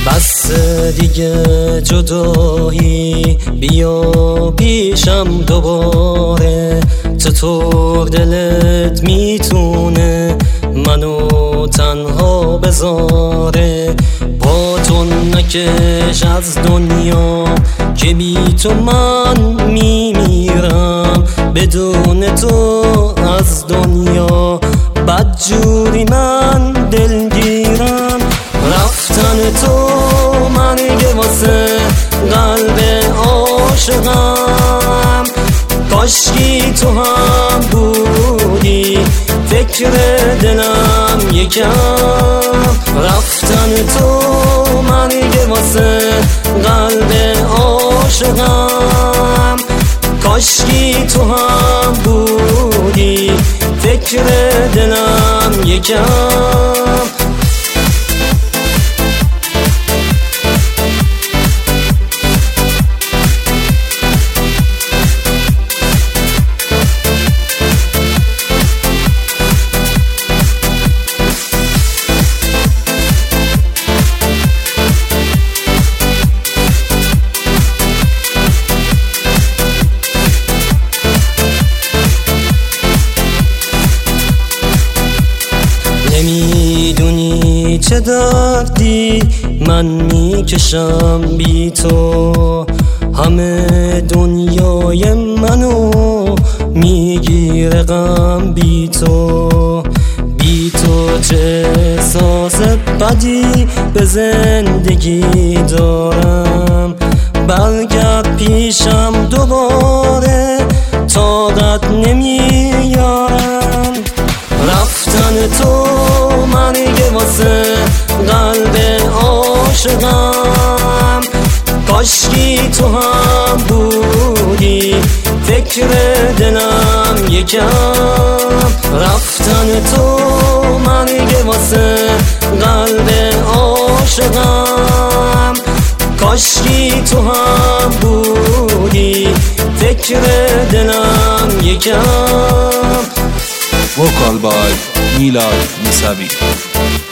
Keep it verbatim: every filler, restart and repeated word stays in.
بس دیگه جدایی، بیا پیشم دوباره. چطور دلت میتونه منو تنها بذاره؟ با تو نکش از دنیا که بی تو من میمیرم. بدون تو از دنیا بدجوری من دلگیرم. رفتن تو مرگ واسه قلب عاشقم. کاشکی تو هم بودی فکر دلم یکم. رفتن تو مرگ واسه قلب عاشقم. کاشکی تو هم بودی فکر دلم یکم. نمیدونی چه دردی من میکشم بی تو. همه دنیای منو میگیره غم بی تو. بی تو چه احساس بدی به زندگی دارم. برگرد پیشم دوباره طاقت نمیارم. رفتن تو مرگ واسه قلب عاشقم. کاشکی تو هم بودی فکر دلم یکم. رفتن تو مرگ واسه قلب عاشقم. کاشکی تو هم بودی فکر دلم یکم. Vocal by Milad Musavi.